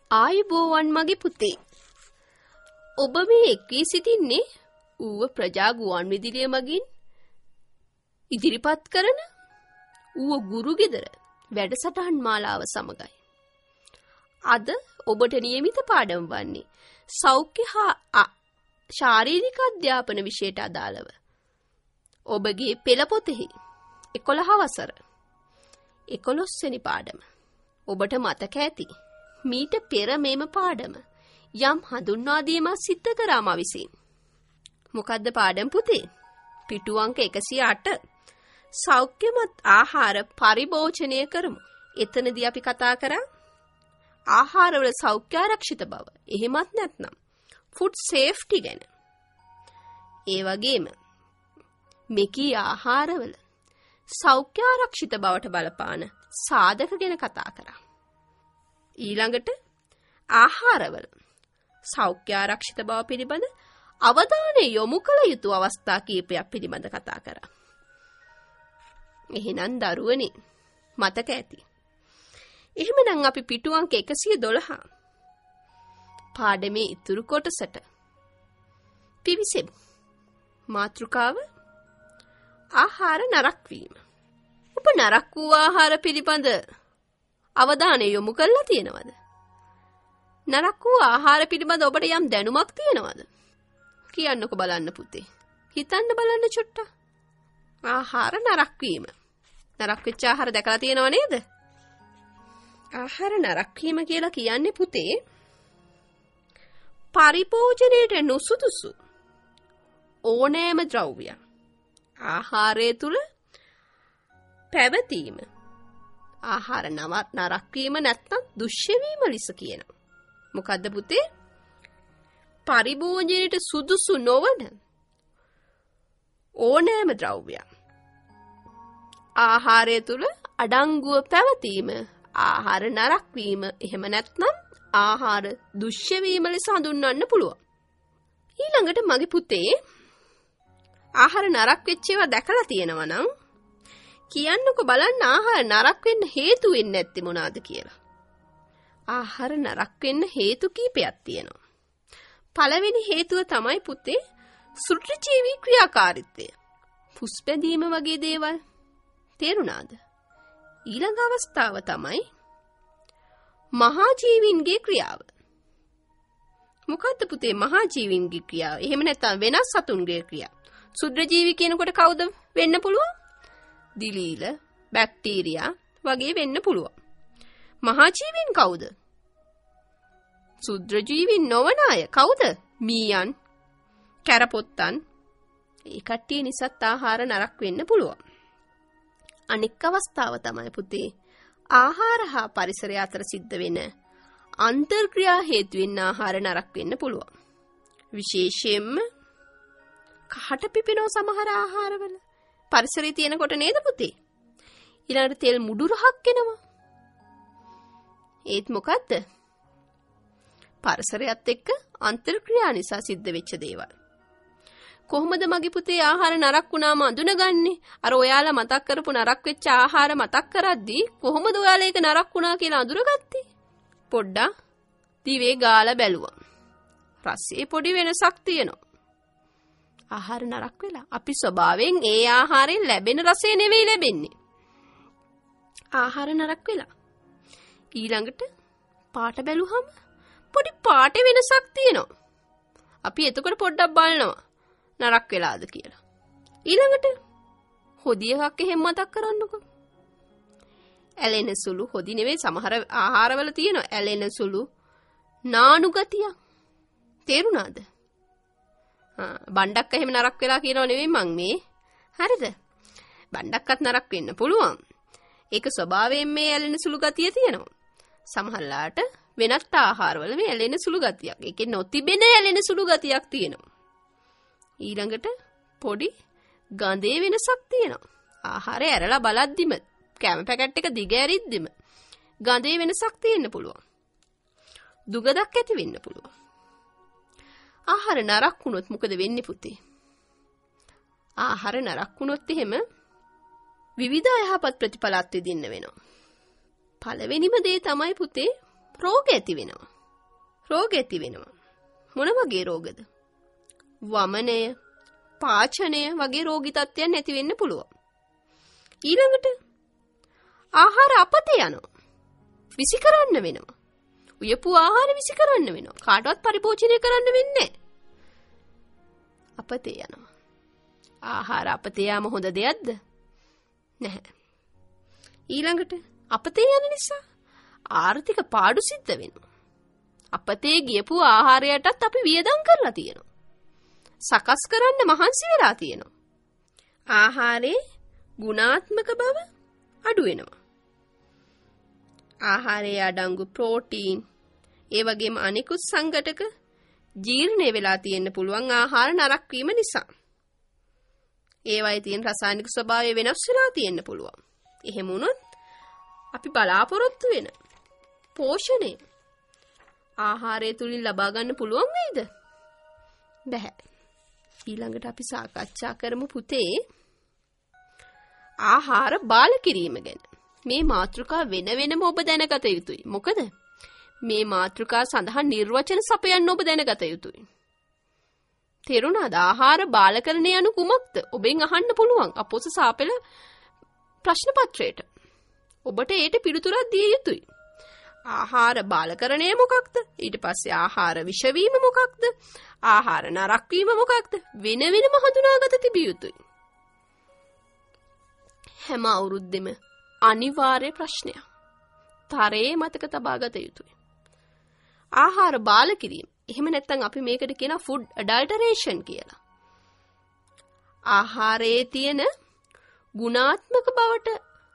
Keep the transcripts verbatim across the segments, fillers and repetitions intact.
ආයුබෝවන් මගේ පුතේ. ඔබ මේ එක්වී සිටින්නේ ඌව ප්‍රජා ගුවන් විදුලිය මගින් ඉදිරිපත් කරන ඌව ගුරු ගෙදර වැඩසටහන් මාලාව සමගයි. අද ඔබට නියමිත පාඩම වන්නේ සෞඛ්‍ය හා ශාරීරික අධ්‍යාපන විෂයට අදාළව. ඔබගේ පෙළ පොතෙහි එකොළහ වසර එකොළොස් වෙනි පාඩම. ඔබට මතක ඇති මීට පෙර මේම පාඩම යම් හඳුන්වා දීමක් සිද්ධ කරා මා විසින්. මොකද්ද පාඩම් පුතේ? පිටු අංක එකසිය අට සෞඛ්‍යමත් ආහාර පරිභෝජනය කරමු. එතනදී අපි කතා කරා ආහාරවල සෞඛ්‍ය ආරක්ෂිත බව. එහෙමත් නැත්නම් ෆුඩ් සේෆ්ටි ගැන. ඒ වගේම මෙකී ආහාරවල සෞඛ්‍ය ආරක්ෂිත බවට බලපාන සාධක ගැන කතා කරා. ඊළඟට ආහාරවල සෞඛ්‍ය ආරක්ෂිත බව පිළිබඳ අවධානය යොමු කළ යුතු අවස්ථා කීපයක් පිළිබඳ කතා කරා. එහෙනම් දරුවනේ මතක ඇති. එහෙමනම් අපි පිටු අංක එකසිය දොළහ පාඩමේ ඉතුරු කොටසට පිවිසෙමු. මාතෘකාව ආහාර නරක් වීම. ඔබ නරක් වූ ආහාර පිළිබඳ අවධානය යොමු කරලා තියෙනවද? නරක් වූ ආහාර පිළිබඳ ඔබට යම් දැනුමක් තියෙනවද? කියන්නකො බලන්න පුතේ. හිතන්න බලන්න චුට්ටක්. ආහාර නරක් වීම. නරක් වෙච්ච ආහාර දැකලා තියෙනව නේද? ආහාර නරක් වීම කියලා කියන්නේ පුතේ පරිභෝජනයට නුසුදුසු ඕනෑම ද්‍රව්‍ය ආහාරය තුල පැවතීම. ආහාර නරක් වීම නැත්නම් දුෂ්‍ය වීම ලෙස කියනවා. මොකද්ද පුතේ? පරිභෝජනයට සුදුසු නොවන ඕනෑම ද්‍රව්‍ය ආහාරය තුල අඩංගුව පැවතීම ආහාර නරක් වීම. එහෙම නැත්නම් ආහාර දුෂ්‍ය වීම ලෙස හඳුන්වන්න පුළුවන්. ඊළඟට මගේ පුතේ ආහාර නරක් වෙච්ච ඒවා දැකලා තියෙනවා නම් කියන්නකො බලන්න ආහාර නරක් වෙන්න හේතු වෙන්නේ නැත්තේ මොනවාද කියලා. ආහාර නරක් වෙන්න හේතු කීපයක් තියෙනවා. පළවෙනි හේතුව තමයි පුතේ සුත්‍රජීවී ක්‍රියාකාරීත්වය. පුස්පැදීම වගේ දේවල්. තේරුණාද? ඊළඟ අවස්ථාව තමයි මහා ජීවීන්ගේ ක්‍රියාව. මොකද්ද පුතේ මහා ජීවීන්ගේ ක්‍රියාව? එහෙම නැත්නම් වෙනස් සතුන්ගේ ක්‍රියාව. සුත්‍රජීවී කියනකොට කවුද වෙන්න පුළුවන්? දිලීල, බැක්ටීරියා වගේ වෙන්න පුළුවන්. මහා ජීවීන් කවුද? සුත්‍රජීවීන් නොවන අය කවුද? මීයන්, කැරපොත්තන්. ඒ කට්ටිය නිසාත් ආහාර නරක් වෙන්න පුළුවන්. අනෙක් අවස්ථාව තමයි පුතේ ආහාර හා පරිසරය අතර සිද්ධ වෙන අන්තර්ක්‍රියා හේතුවෙන් ආහාර නරක් වෙන්න පුළුවන්. විශේෂයෙන්ම කහට පිපෙනව සමහර ආහාරවල. පරිසරයේ තියෙනකොට නේද පුතේ? ඊළඟට තෙල් මුඩු රහක් එනවා. ඒත් මොකද්ද? පරිසරයත් එක්ක අන්තර්ක්‍රියා නිසා සිද්ධ වෙච්ච දේවල්. කොහොමද මගේ පුතේ ආහාර නරක් වුණාම අඳුනගන්නේ? අර ඔයාලා මතක් කරපු නරක් වෙච්ච ආහාර මතක් කරද්දී කොහොමද ඔයාලා ඒක නරක් වුණා කියලා අඳුරගත්තේ? පොඩ්ඩක් දිවේ ගාලා බැලුවා. රසයේ පොඩි වෙනසක් තියෙනවා. ආහාර නරක් වෙලා. අපි ස්වභාවයෙන් ඒ ආහාරයෙන් ලැබෙන රසය නෙවෙයි ලැබෙන්නේ. ආහාර නරක් වෙලා. ඊළඟට පාට බැලුවම පොඩි පාට වෙනසක් තියෙනවා. අපි එතකොට පොඩ්ඩක් බලනවා නරක් වෙලාද කියලා. ඊළඟට හොදි එකක් එහෙම මතක් කරන්නකෝ. ඇලෙන සුළු හොදි නෙවෙයි සමහර ආහාරවල තියෙනවා ඇලෙන සුළු නානු ගතිය. තේරුණාද? ආ බණ්ඩක්ක එහෙම නරක් වෙලා කියනව නෙවෙයි මං මේ. හරිද? බණ්ඩක්කත් නරක් වෙන්න පුළුවන්. ඒක ස්වභාවයෙන් මේ ඇලෙන සුළු ගතිය තියෙනවා. සමහරලාට වෙනත් ආහාරවල මේ ඇලෙන සුළු ගතියක්. ඒකේ නොතිබෙන ඇලෙන සුළු ගතියක් තියෙනවා. ඊළඟට පොඩි ගඳේ වෙනසක් තියෙනවා. ආහාරය ඇරලා බලද්දිම කැම පැකට් එක දිග ඇරිද්දිම ගඳේ වෙනසක් තියෙන්න පුළුවන්. දුගදක් ඇති වෙන්න පුළුවන්. ආහාර නරක් වුණොත් මොකද වෙන්නේ පුතේ? ආහාර නරක් වුණොත් එහෙම විවිධ අයහපත් ප්‍රතිඵල අත්විඳින්න වෙනවා. පළවෙනිම දේ තමයි පුතේ රෝග ඇති වෙනවා. රෝග ඇති වෙනවා. මොන වගේ රෝගද? වමනය, පාචනය වගේ රෝගී තත්ත්වයන් ඇති වෙන්න පුළුවන්. ඊළඟට ආහාර අපතේ යනවා. විසි කරන්න වෙනවා. උයපු ආහාර විසි කරන්න වෙනවා. කාටවත් පරිපෝෂණය කරන්න වෙන්නේ නැහැ. අපතේ යනවා. ආහාර අපතේ යාම හොඳ දෙයක්ද? නැහැ. ඊළඟට අපතේ යන නිසා ආර්ථික පාඩු සිද්ධ වෙනවා. අපතේ ගියපු ආහාරයටත් අපි වියදම් කරලා තියෙනවා. සකස් කරන්න මහන්සි වෙලා තියෙනවා. ආහාරේ ගුණාත්මක බව අඩු වෙනවා. ආහාරයේ අඩංගු ප්‍රෝටීන් ඒ වගේම අනිකුත් සංඝටක ජීර්ණය වෙලා තියෙන්න පුළුවන් ආහාර නරක වීම නිසා. ඒවයි තියෙන රසායනික ස්වභාවය වෙනස් වෙලා තියෙන්න පුළුවන්. එහෙම වුණොත් අපි බලාපොරොත්තු වෙන පෝෂණය ආහාරය තුලින් ලබා ගන්න පුළුවන් වේද? බැහැ. ඊළඟට අපි සාකච්ඡා කරමු පුතේ ආහාර බාල කිරීම ගැන. මේ මාතෘකා වෙන වෙනම ඔබ දැනගත යුතුයි. මොකද මේ මාතෘකා සඳහා නිර්වචන සපයන්න ඔබ දැනගත යුතුයි. තේරුණාද? ආහාර බාලකරණය යනු කුමක්ද? ඔබෙන් අහන්න පුළුවන් අපොස සාපෙළ ප්‍රශ්න පත්‍රයට. ඔබට ඒට පිළිතුරක් දිය යුතුයි. ආහාර බාලකරණය මොකක්ද? ඊට පස්සේ ආහාර විෂවීම මොකක්ද? ආහාර නරක වීම මොකක්ද? වෙන වෙනම හඳුනාගත තිබිය යුතුයි. හැම අවුරුද්දෙම අනිවාර්ය ප්‍රශ්නයක්. තරයේ මතක තබා ගත යුතුයි. ආහාර බාල කිරීම. එහෙම නැත්නම් අපි මේකට කියන ෆුඩ් ඇඩල්ටරේෂන් කියලා. ආහාරයේ තියෙන ගුණාත්මක බවට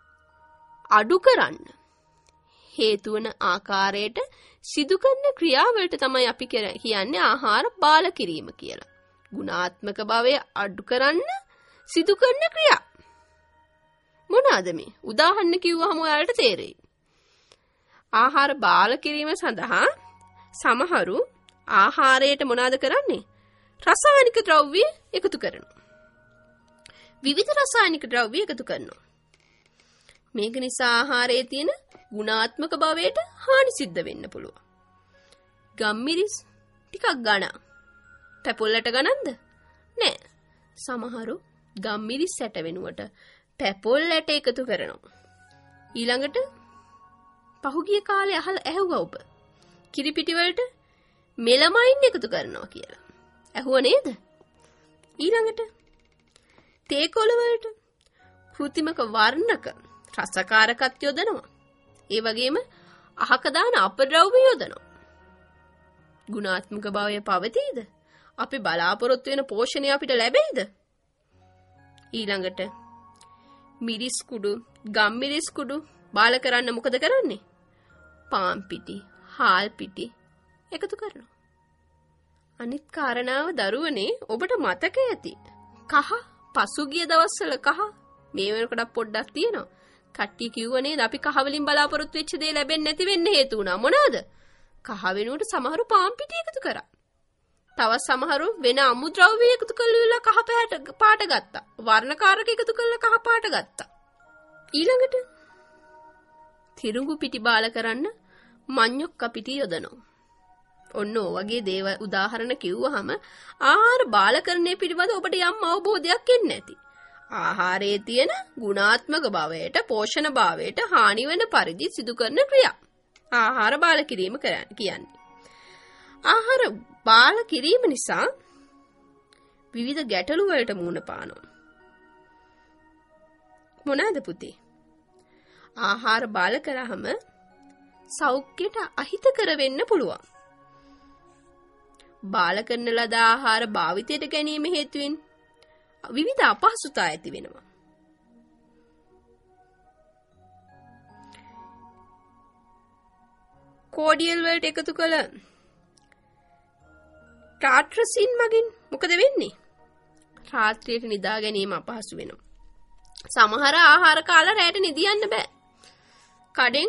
අඩු කරන්න හේතු වන ආකාරයට සිදු කරන ක්‍රියාවලට තමයි අපි කියන්නේ ආහාර බාල කිරීම කියලා. ගුණාත්මක භාවය අඩු කරන්න සිදු කරන ක්‍රියා. මොනවාද මේ? උදාහරණ කිව්වහම ඔයාලට තේරෙයි. ආහාර බාල කිරීම සඳහා සමහරු ආහාරයට මොනවාද කරන්නේ? රසායනික ද්‍රව්‍ය එකතු කරනවා. විවිධ රසායනික ද්‍රව්‍ය එකතු කරනවා. මේක නිසා ආහාරයේ තියෙන ගුණාත්මක භාවයට හානි සිද්ධ වෙන්න පුළුවන්. ගම්මිරිස් ටිකක් ගණන්. පැපොල්ලට ගණන්ද? නෑ. සමහරු ගම්මිරිස් ඇට වෙනුවට පැපොල්ලට එකතු කරනවා. ඊළඟට පහුගිය කාලේ අහල ඇහුවා ඔබ කිරිපිටි වලට මෙලමයින් එකතු කරනවා කියලා. ඇහුව නේද? ඊළඟට තේ කොළ වලට කෘත්‍රිමක වර්ණක රසකාරකත් යොදනවා. ඒ වගේම අහක දාන අපද්‍රව්‍ය යොදනවා. ගුණාත්මක භාවය පවතීද? අපි බලාපොරොත්තු වෙන පෝෂණය අපිට ලැබෙයිද? ඊළඟට මිරිස් කුඩු, ගම් මිරිස් කුඩු බාල කරන්න මොකද කරන්නේ? පාන් පිටි, හාල් පිටි එකතු කරනවා. අනිත් කාරණාව දරුවනේ ඔබට මතක ඇති. කහ පසුගිය දවස්වල කහ මේ වෙනකොට පොඩ්ඩක් තියෙනවා. කට්ටිය කිව්ව නේද අපි කහ වලින් බලාපොරොත්තු වෙච්ච දේ ලැබෙන්නේ නැති වෙන්න හේතු වුණා. මොනවාද? කහ වෙනුවට සමහරු පාන් පිටි එකතු කරා. තවත් සමහරු වෙන අමුද්‍රව්‍ය එකතු කරලා කහ පාට ගත්තා. වර්ණකාරක එකතු කරලා කහ පාට ගත්තා. ඊළඟට තිරුඟු පිටි බාල කරන්න මඤ්ඤොක්ක පිටි යොදනවා. ඔන්න ඔය වගේ දේව උදාහරණ කිව්වහම ආහාර බාලකරණය පිළිබඳ ඔබට යම් අවබෝධයක් එන්නේ නැති. ආහාරයේ තියෙන ගුණාත්මක භාවයට, පෝෂණ භාවයට හානි වෙන පරිදි සිදු කරන ක්‍රියා. ආහාර බාල කිරීම කියන්නේ. ආහාර බාල කිරීම නිසා විවිධ ගැටලු වලට මුහුණ පානවා. මොනවාද පුතේ? ආහාර බාල කරාම සෞඛ්‍යයට අහිතකර වෙන්න පුළුවන්. බාල කරන ලද ආහාර භාවිතයට ගැනීම හේතුවෙන් විවිධ අපහසුතා ඇති වෙනවා. කෝඩියල් වලට එකතු කළ ටාට්‍රසින් මගින් මොකද වෙන්නේ? රාත්‍රියට නිදා ගැනීම අපහසු වෙනවා. සමහර ආහාර කාලා රැට නිදියන්න බෑ. කඩෙන්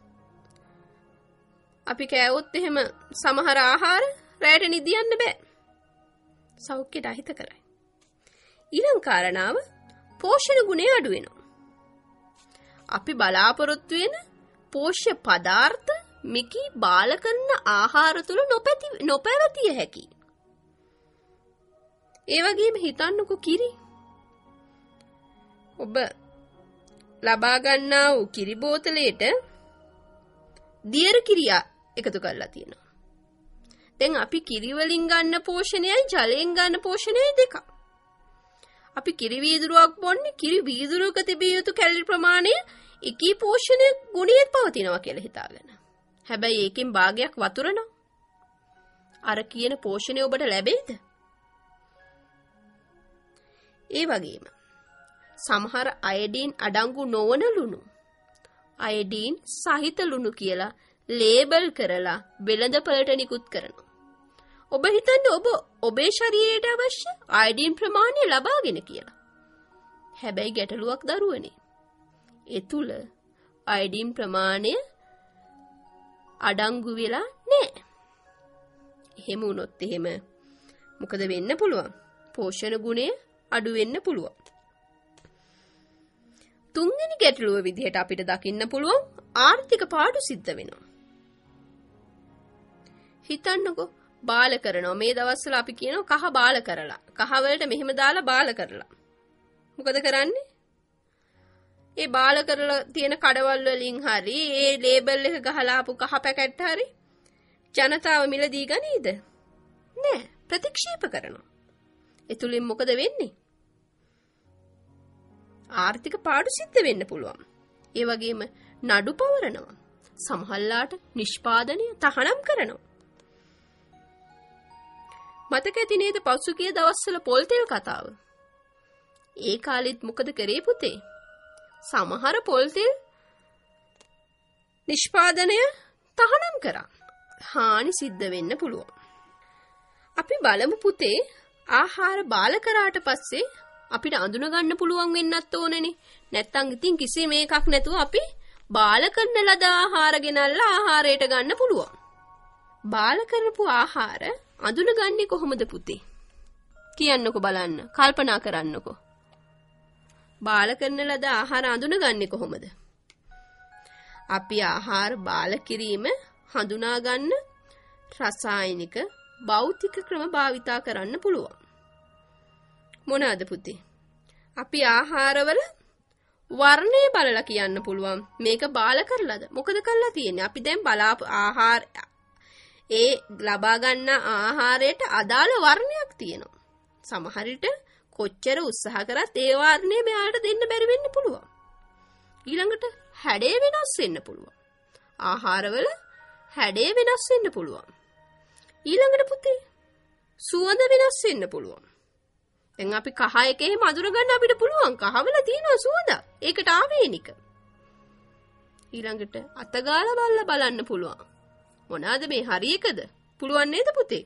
අපි කෑවොත් එහෙම සමහර ආහාර රැට නිදියන්න බෑ. සෞඛ්‍යයට අහිත කරයි. ඊළඟ කාරණාව පෝෂණ ගුණය අඩු වෙනවා. අපි බලාපොරොත්තු වෙන පෝෂ්‍ය පදාර්ථ මිකී බාල කරන ආහාර තුල නොපැති නොපැවතිය හැකි. ඒ වගේම හිතන්නකෝ කිරි. ඔබ ලබා ගන්නා වූ කිරි බෝතලයට දියර කිරියා එකතු කරලා තියෙනවා. දැන් අපි කිරි වලින් ගන්න පෝෂණයයි ජලයෙන් ගන්න පෝෂණයයි දෙකක්. අපි කිරි වීදුරුවක් බොන්නේ කිරි වීදුරුවක තිබිය යුතු කැලරි ප්‍රමාණය එකී පෝෂණ ගුණයෙන් පවතිනවා කියලා හිතාගෙන. හැබැයි ඒකෙන් භාගයක් වතුර නම් අර කියන පෝෂණය ඔබට ලැබෙයිද? ඒ වගේම සමහර අයඩීන් අඩංගු නොවන ලුණු අයඩීන් සහිත ලුණු කියලා ලේබල් කරලා වෙළඳපළට නිකුත් කරනවා. ඔබ හිතන්නේ ඔබ ඔබේ ශරීරයට අවශ්‍ය අයඩීන් ප්‍රමාණය ලබාගෙන කියලා. හැබැයි ගැටලුවක් දරුවනේ. ඒ තුල අයඩීන් ප්‍රමාණය අඩංගු වෙලා නැහැ. එහෙම වුණොත් එහෙම මොකද වෙන්න පුළුවන්? පෝෂණ ගුණය අඩු වෙන්න පුළුවන්. තුන්වෙනි ගැටලුව විදිහට අපිට දකින්න පුළුවන් ආර්ථික පාඩු සිද්ධ වෙනවා. හිතන්නකෝ බාල කරනවා. මේ දවස්වල අපි කියනවා කහ බාල කරලා. කහ වලට මෙහෙම දාලා බාල කරලා. මොකද කරන්නේ? ඒ බාල කරලා තියෙන කඩවල් වලින් හරි ඒ ලේබල් එක ගහලා ආපු කහ පැකට් හරි ජනතාව මිලදී ගනීද? නෑ, ප්‍රතික්ෂේප කරනවා. ඒ තුලින් මොකද වෙන්නේ? ආර්ථික පාඩු සිද්ධ වෙන්න පුළුවන්. ඒ වගේම නඩු පවරනවා. සමහරලාට නිෂ්පාදනය තහනම් කරනවා. මතක ඇති නේද පසුගිය දවස්වල පොල් තෙල් කතාව? ඒ කාලෙත් මොකද කරේ පුතේ? සමහර පොල් තෙල් නිෂ්පාදනය තහනම් කරා. හානි සිද්ධ වෙන්න පුළුවන්. අපි බලමු පුතේ ආහාර බාල කරාට පස්සේ අපිට අඳුන ගන්න පුළුවන් වෙන්නත් ඕනේනේ. නැත්තම් ඉතින් කිසි මේකක් නැතුව අපි බාල කරන ලද ආහාර ගෙනල්ලා ආහාරයට ගන්න පුළුවන්. බාල කරපු ආහාර අඳුනගන්නේ කොහොමද පුතේ? කියන්නකෝ බලන්න. කල්පනා කරන්නකෝ. බාල කරන ලද ආහාර අඳුනගන්නේ කොහොමද? අපි ආහාර බාල කිරීම හඳුනා ගන්න රසායනික භෞතික ක්‍රම භාවිතා කරන්න පුළුවන්. මොනවාද පුතේ? අපි ආහාරවල වර්ණය බලලා කියන්න පුළුවන් මේක බාල කරලාද? මොකද කරලා තියෙන්නේ? අපි දැන් බලාපු ආහාර ඒ ලබා ගන්න ආහාරයට අදාළ වර්ණයක් තියෙනවා. සමහර විට කොච්චර උත්සාහ කරත් ඒ වර්ණය මෙයාට දෙන්න බැරි වෙන්න පුළුවන්. ඊළඟට හැඩය වෙනස් වෙන්න පුළුවන්. ආහාරවල හැඩය වෙනස් වෙන්න පුළුවන්. ඊළඟට පුතේ සුවඳ වෙනස් වෙන්න පුළුවන්. දැන් අපි කහ එකේ මధుර ගන්න අපිට පුළුවන්. කහවල තියෙනවා සුවඳ. ඒකට ආවේනික. ඊළඟට අතගාලා බලලා බලන්න පුළුවන්. මොනවාද මේ හරි එකද? පුළුවන් නේද පුතේ?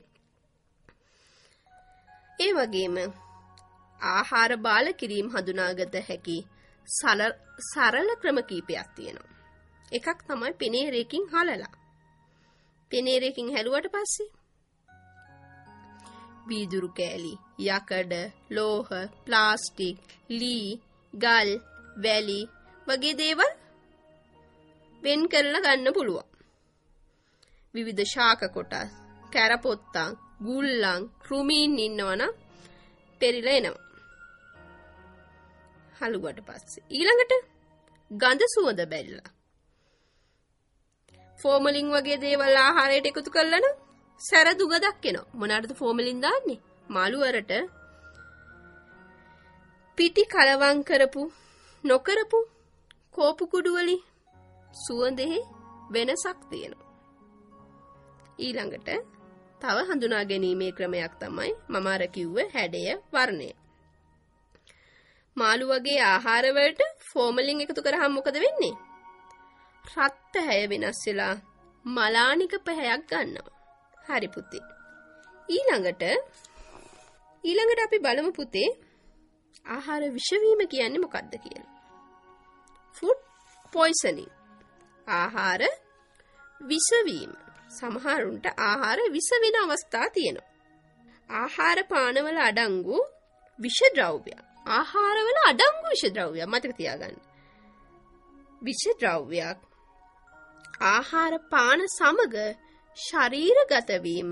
ඒ වගේම ආහාර බාල කිරීම හඳුනාගත හැකි සරල ක්‍රම කීපයක් තියෙනවා. එකක් තමයි පෙනේරයකින් හලලා. පෙනේරයකින් හැලුවට පස්සේ වීදුරු කෑලි, යකඩ, ලෝහ, ප්ලාස්ටික්, ලී, ගල්, වැලි වගේ දේවල් වෙන් කරලා ගන්න පුළුවන්. විවිධ ශාක කොටස්, කැරපොත්තන්, ගුල්ලන්, කෘමීන් ඉන්නවනම් පෙරිලා එනවා. හලුවට පස්සේ ඊළඟට ගඳ සුවඳ බැලලා. ෆෝමලින් වගේ දේවල් ආහාරයට එකතු කළා නම් සැර දුගදක් එනවා. මොනවාටද ෆෝමලින් දාන්නේ? මාළු වලට පිටි කලවම් කරපු නොකරපු කෝපු කුඩු වලින් සුවඳෙහි වෙනසක් තියෙනවා. ඊළඟට තව හඳුනා ගැනීමේ ක්‍රමයක් තමයි මම අර කිව්ව හැඩය වර්ණය. මාළු වගේ ආහාර වලට ෆෝමලින් එකතු කරාම මොකද වෙන්නේ? රත් හැය වෙනස් වෙලා මලානික පැහැයක් ගන්නවා. හරි පුතේ. ඊළඟට ඊළඟට අපි බලමු පුතේ ආහාර විෂ වීම කියන්නේ මොකක්ද කියලා. Food poisoning. ආහාර විෂ වීම. සමහරුන්ට ආහාර විෂ වෙන අවස්ථා තියෙනවා. ආහාර පානවල අඩංගු විෂ ද්‍රව්‍ය. ආහාරවල අඩංගු විෂ ද්‍රව්‍ය මතක තියාගන්න. විෂ ද්‍රව්‍යයක් ආහාර පාන සමග ශරීරගත වීම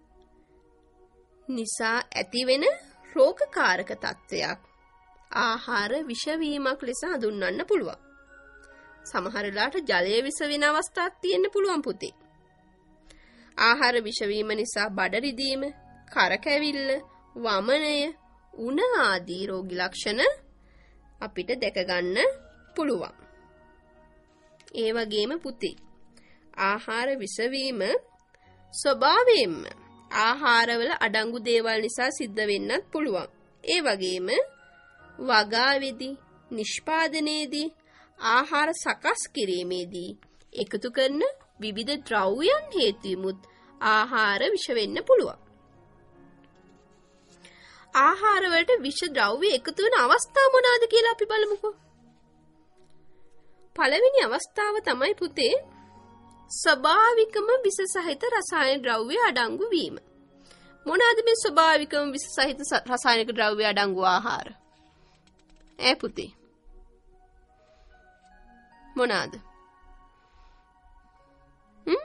නිසා ඇතිවෙන රෝගකාරක තත්ත්වයක් ආහාර විෂ වීමක් ලෙස හඳුන්වන්න පුළුවන්. සමහර වෙලාවට ජලය විෂ වෙන අවස්ථාවක් තියෙන්න පුළුවන් පුතේ. ආහාර විෂ වීම නිසා බඩ රිදීම, කරකැවිල්ල, වමනය, උණ ආදී රෝගී ලක්ෂණ අපිට දැක ගන්න පුළුවන්. ඒ වගේම පුතේ ආහාර විෂ වීම ස්වභාවයෙන්ම ආහාරවල අඩංගු දේවල් නිසා සිද්ධ වෙන්නත් පුළුවන්. ඒ වගේම වගාවේදී, නිෂ්පාදනයේදී, ආහාර සකස් කිරීමේදී එකතු කරන විවිධ ද්‍රව්‍යයන් හේතුවෙමුත් ආහාර විෂ වෙන්න පුළුවන්. ආහාර වලට විෂ ද්‍රව්‍ය එකතු වෙන අවස්ථා මොනවාද කියලා අපි බලමුකෝ. පළවෙනි අවස්ථාව තමයි පුතේ ස්වභාවිකම විෂ සහිත රසායන ද්‍රව්‍ය අඩංගු වීම. මොනවාද මේ ස්වභාවිකම විෂ සහිත රසායනික ද්‍රව්‍ය අඩංගු ආහාර? ඈ පුතේ මොනවාද? හ්ම්?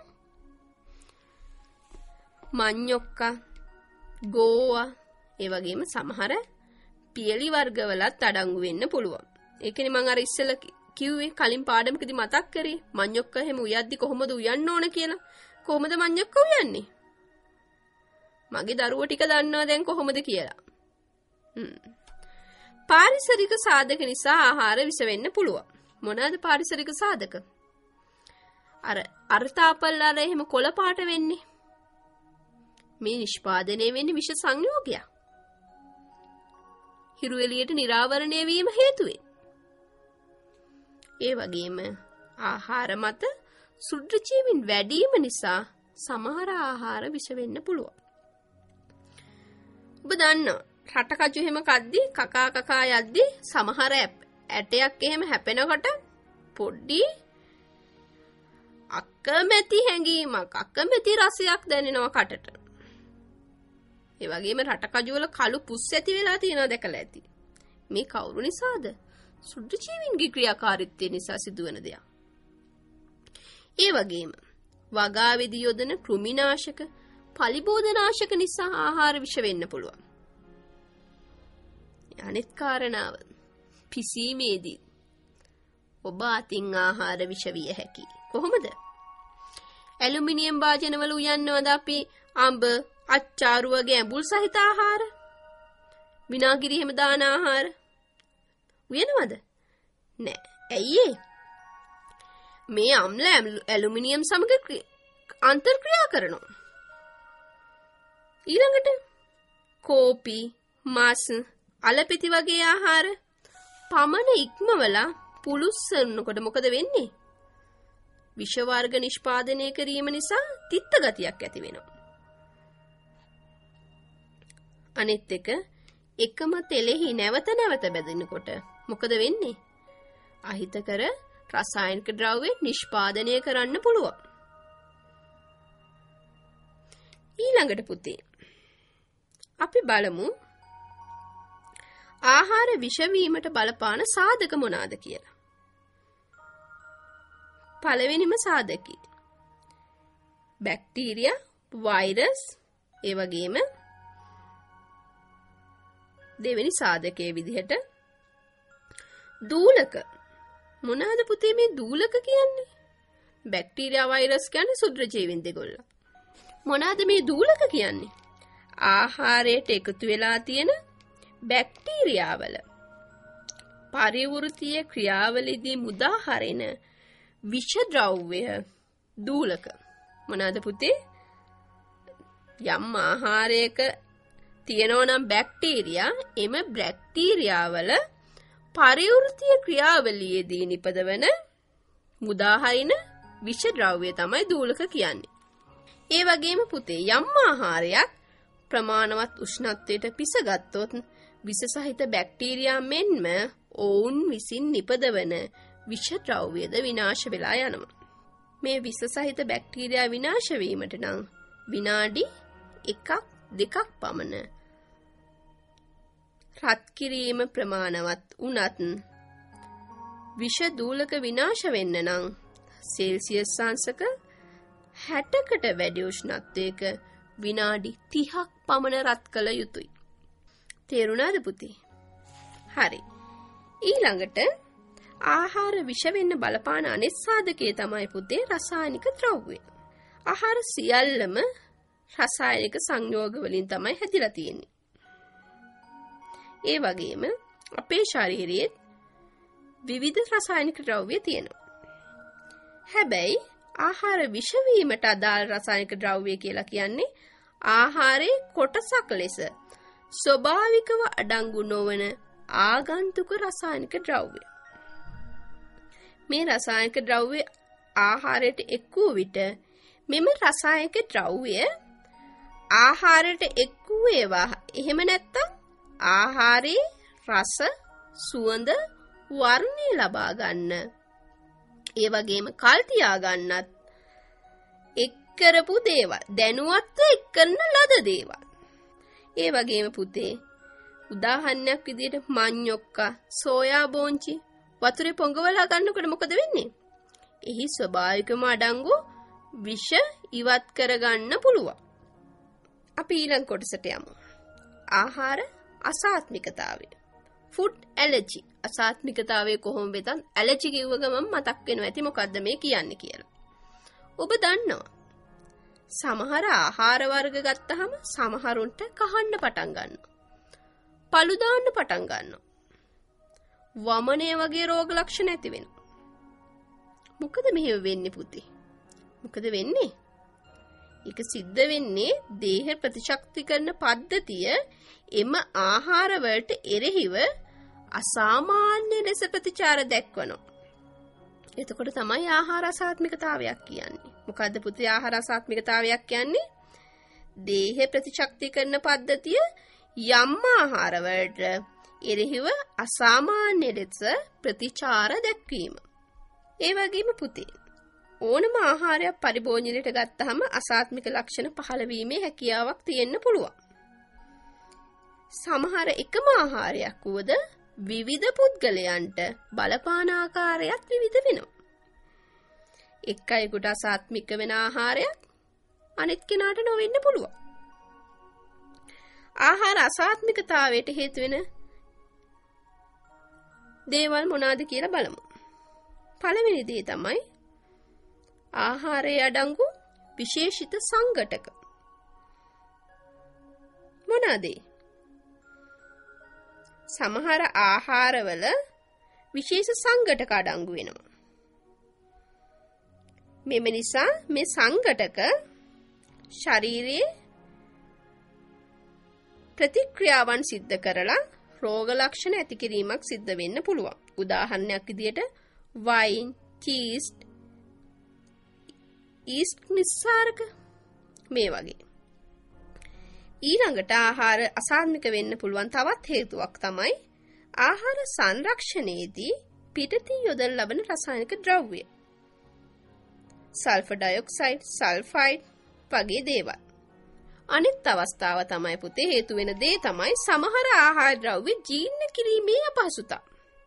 මඤ්ඤොක්කා, ගෝවා, ඒ වගේම සමහර පියලි වර්ගවලත් අඩංගු වෙන්න පුළුවන්. ඒකනේ මම අර ඉස්සෙල්ලා කිව්වේ කලින් පාඩමකදී මතක් කරේ මඤ්ඤොක්කා හැම උයද්දි කොහොමද උයන්න ඕන කියලා. කොහොමද මඤ්ඤොක්කා උයන්නේ? මගේ දරුවෝ ටික දන්නවා දැන් කොහොමද කියලා. හ්ම්. පාරිසරික සාධක නිසා ආහාර විෂ වෙන්න පුළුවන්. මොනවාද පාරිසරික සාධක? අර අර්ථාපල් අර එහෙම කොළ පාට වෙන්නේ. මේ නිෂ්පාදනය වෙන්නේ විෂ සංයෝගයක්. හිරු එළියට නිරාවරණය වීම හේතුවෙන්. ඒ වගේම ආහාර මත සුද්ධජීවීන් වැඩිම නිසා සමහර ආහාර විෂ වෙන්න පුළුවන්. ඔබ දන්නවා රටකජු එහෙම කද්දි කකා කකා යද්දි සමහර ඇටයක් එහෙම හැපෙනකොට පොඩ්ඩි අකමැති හැඟීමක්, අකමැති රසයක් දැනෙනවා කටට. ඒ වගේම රටකජු වල කළු පුස් ඇති වෙලා තියෙනවා දැකලා ඇති. මේ කවුරු නිසාද? සුද්ධජීවීන්ගේ ක්‍රියාකාරීත්වය නිසා සිදුවන දෙයක්. ඒ වගේම වගාවේදී යොදන කෘමිනාශක, පලිබෝධනාශක නිසා ආහාර විෂ වෙන්න පුළුවන්. අනිත් කාරණාව පිසීමේදී ඔබ අතින් ආහාර විෂ විය හැකියි. කොහොමද? ඇලුමිනියම් වාජනවල උයන්නවද අපි අඹ, අච්චාරු වගේ ඇඹුල් සහිත ආහාර? විනාගිරි හැම දාන ආහාර උයනවද? නෑ. ඇයි ඒ? මේ අම්ල ඇලුමිනියම් සමග අන්තර්ක්‍රියා කරනවා. ඊළඟට කෝපි, මස්, අලපෙති වගේ ආහාර පමණ ඉක්මවලා පුලුස්සනකොට මොකද වෙන්නේ? විෂ වර්ග නිෂ්පාදනය කිරීම නිසා තිත්ත ගතියක් ඇති වෙනවා. අනිත් එක එකම තෙලෙහි නැවත නැවත බැදෙනකොට මොකද වෙන්නේ? අහිතකර රසායනික ද්‍රව්‍ය නිෂ්පාදනය කරන්න පුළුවන්. ඊළඟට පුතේ අපි බලමු ආහාර විෂ වීමට බලපාන සාධක මොනවාද කියලා. පළවෙනිම සාධකයි බැක්ටීරියා, වෛරස්, ඒ වගේම දෙවෙනි සාධකයේ විදිහට දූලක. මොනවාද පුතේ මේ දූලක කියන්නේ? බැක්ටීරියා, වෛරස් කියන්නේ සුද්ධජීවීන් දෙගොල්ල. මොනවාද මේ දූලක කියන්නේ? ආහාරයට එකතු වෙලා තියෙන බැක්ටීරියාවල පරිවෘත්තීය ක්‍රියාවලදී මුදා හරින විෂ ද්‍රව්‍ය දූලක. මොනවාද පුතේ? යම් ආහාරයක තියෙනවා නම් බැක්ටීරියා, එම බැක්ටීරියාවල පරිවෘත්තීය ක්‍රියාවලියේදී නිපදවන මුදා හරින විෂ ද්‍රව්‍ය තමයි දූලක කියන්නේ. ඒ වගේම පුතේ යම් ආහාරයක් ප්‍රමාණවත් උෂ්ණත්වයට පිසගත්තොත් විෂ සහිත බැක්ටීරියා මෙන්ම ඔවුන් විසින් නිපදවන විෂ ද්‍රව්‍යද විනාශ වෙලා යනවා. මේ විෂ සහිත බැක්ටීරියා විනාශ වීමට නම් විනාඩි එකක් දෙකක් පමණ රත් කිරීම ප්‍රමාණවත් වුණත් විෂ දූලක විනාශ වෙන්න නම් සෙල්සියස් අංශක හැටකට වැඩි උෂ්ණත්වයක විනාඩි තිහක් පමණ රත් කළ යුතුයි. තේරුණාද පුතේ? හරි. ඊළඟට ආහාර විෂ වෙන්න බලපාන අනෙක් සාධකයේ තමයි පුතේ රසායනික ද්‍රව්‍ය. ආහාර සියල්ලම රසායනික සංයෝග වලින් තමයි හැදිලා තියෙන්නේ. ඒ වගේම අපේ ශරීරයේ විවිධ රසායනික ද්‍රව්‍ය තියෙනවා. හැබැයි ආහාර විෂ වීමට අදාළ රසායනික ද්‍රව්‍ය කියලා කියන්නේ ආහාරයේ කොටසක් ලෙස ස්වභාවිකව අඩංගු නොවන ආගන්තුක රසායනික ද්‍රව්‍ය. මේ රසායනික ද්‍රව්‍ය ආහාරයට එක් වූ විට මෙම රසායනික ද්‍රව්‍ය ආහාරයට එක් වූ ඒවා එහෙම නැත්නම් ආහාරයේ රස, සුවඳ, වර්ණය ලබා ගන්න. ඒ වගේම කල් තියා ගන්නත් එක් කරපු දේවල්, දැනුවත්ව එක් කරන ලද දේවල්. ඒ වගේම පුතේ උදාහරණයක් විදිහට මඤ්ඤොක්කා, සෝයා බෝංචි වතුරේ පොඟවලා ගන්නකොට මොකද වෙන්නේ? එහි ස්වභාවිකම අඩංගු විෂ ඉවත් කරගන්න පුළුවන්. අපි ඊළඟ කොටසට යමු. ආහාර අසාත්මිකතාවය. Food allergy. අසාත්මිකතාවය කොහොම වෙතත් ඇලර්ජි කිව්ව ගමන් මතක් වෙනවා ඇති මොකද්ද මේ කියන්නේ කියලා. ඔබ දන්නවා සමහර ආහාර වර්ග ගත්තාම සමහරුන්ට කහන්න පටන් ගන්නවා. පළු දාන්න පටන් ගන්නවා. වමනය වගේ රෝග ලක්ෂණ ඇති වෙනවා. මොකද මෙහෙම වෙන්නේ පුතේ? මොකද වෙන්නේ? ඒක සිද්ධ වෙන්නේ දේහ ප්‍රතිශක්තිකරණ පද්ධතිය එම ආහාර වලට එරෙහිව අසාමාන්‍ය ලෙස ප්‍රතිචාර දක්වනවා. එතකොට තමයි ආහාර අසාත්මිකතාවයක් කියන්නේ. මොකද්ද පුතේ ආහාර අසාත්මිකතාවයක් කියන්නේ? දේහ ප්‍රතිශක්තිකරණ පද්ධතිය යම් ආහාර වලට එරෙහිව අසාමාන්‍ය ලෙස ප්‍රතිචාර දක්වීම. ඒ වගේම පුතේ ඕනම ආහාරයක් පරිභෝජනයට ගත්තාම අසාත්මික ලක්ෂණ පහළ වීමේ හැකියාවක් තියෙන්න පුළුවන්. සමහර එකම ආහාරයක් වුවද විවිධ පුද්ගලයන්ට බලපාන ආකාරයත් විවිධ වෙනවා. එක් අයෙකුට අසාත්මික වෙන ආහාරයක් අනිත් කෙනාට නොවෙන්න පුළුවන්. ආහාර අසාත්මිකතාවයට හේතු වෙන දේවල් මොනවාද කියලා බලමු. පළවෙනි දේ තමයි ආහාරයේ අඩංගු විශේෂිත සංඝටක. මොනවාද? සමහර ආහාරවල විශේෂ සංඝටක අඩංගු වෙනවා. මෙම නිසා මේ සංඝටක ශරීරයේ ප්‍රතික්‍රියාවන් සිද්ධ කරලා රෝග ලක්ෂණ ඇති කිරීමක් සිද්ධ වෙන්න පුළුවන්. උදාහරණයක් විදිහට වයින්, චීස්, ඊස්ට් නිස්සාරක මේ වගේ. ඊළඟට ආහාර අසාත්මික වෙන්න පුළුවන් තවත් හේතුවක් තමයි ආහාර සංරක්ෂණයේදී පිටතින් යොදන ලබන රසායනික ද්‍රව්‍ය. සල්ෆර් ඩයොක්සයිඩ්, සල්ෆයිඩ් වගේ දේවල්. අනිත් අවස්ථාව තමයි පුතේ හේතු වෙන දේ තමයි සමහර ආහාර ද්‍රව්‍ය ජීර්ණ කිරීමේ අපහසුතාව.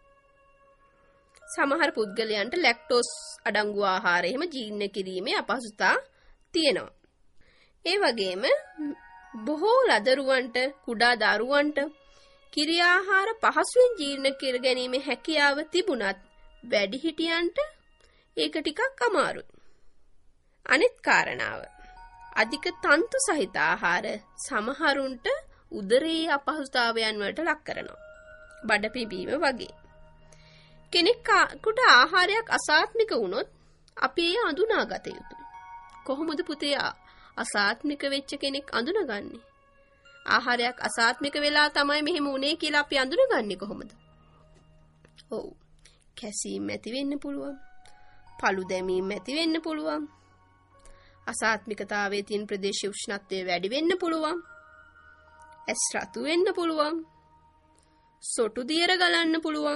සමහර පුද්ගලයන්ට ලැක්ටෝස් අඩංගු ආහාර එහෙම ජීර්ණ කිරීමේ අපහසුතාව තියෙනවා. ඒ වගේම බොහෝ ලදරුවන්ට, කුඩා දරුවන්ට කිරි ආහාර පහසුවෙන් ජීර්ණ කර ගැනීමේ හැකියාව තිබුණත් වැඩිහිටියන්ට ඒක ටිකක් අමාරුයි. අනිත් කාරණාව අධික තන්තු සහිත ආහාර සමහරුන්ට උදරයේ අපහසුතාවයන් වලට ලක් කරනවා. බඩ පිබීම වගේ. කෙනෙකුට ආහාරයක් අසාත්මික වුණොත් අපි ඒ අඳුනාගත යුතුයි. කොහොමද පුතේ අසාත්මික වෙච්ච කෙනෙක් අඳුනගන්නේ? ආහාරයක් අසාත්මික වෙලා තමයි මෙහෙම උනේ කියලා අපි අඳුනගන්නේ කොහොමද? ඔව්. කැසීම් ඇති වෙන්න පුළුවන්. පළු දැමීම් ඇති වෙන්න පුළුවන්. අසාත්මිකතාවයේ තියෙන ප්‍රදේශීය උෂ්ණත්වය වැඩි වෙන්න පුළුවන්. ඇස් රතු වෙන්න පුළුවන්. සොටු දියර ගලන්න පුළුවන්.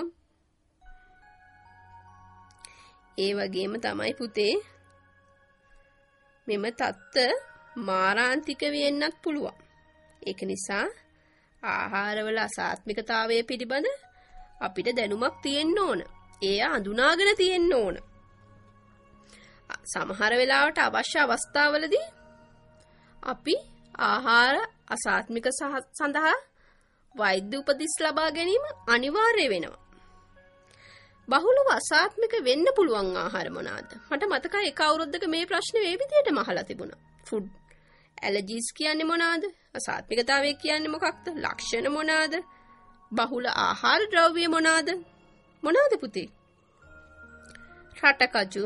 ඒ වගේම තමයි පුතේ මෙම තත්ත්ව මාරාන්තික වෙන්නත් පුළුවන්. ඒක නිසා ආහාරවල අසාත්මිකතාවය පිළිබඳ අපිට දැනුමක් තියෙන්න ඕන. ඒ අඳුනාගෙන තියෙන්න ඕන. සමහර වෙලාවට අවශ්‍ය අවස්ථාවලදී අපි ආහාර අසාත්මික සඳහා වෛද්‍ය උපදෙස් ලබා ගැනීම අනිවාර්ය වෙනවා. බහුලව අසාත්මික වෙන්න පුළුවන් ආහාර මොනවාද? මට මතකයි එක අවුරුද්දක මේ ප්‍රශ්නේ මේ විදිහටම අහලා තිබුණා. ෆුඩ් ඇලර්ජිස් කියන්නේ මොනවාද? අසාත්මිකතාවය කියන්නේ මොකක්ද? ලක්ෂණ මොනවාද? බහුල ආහාර ද්‍රව්‍ය මොනවාද? මොනවාද පුතේ? රටකජු,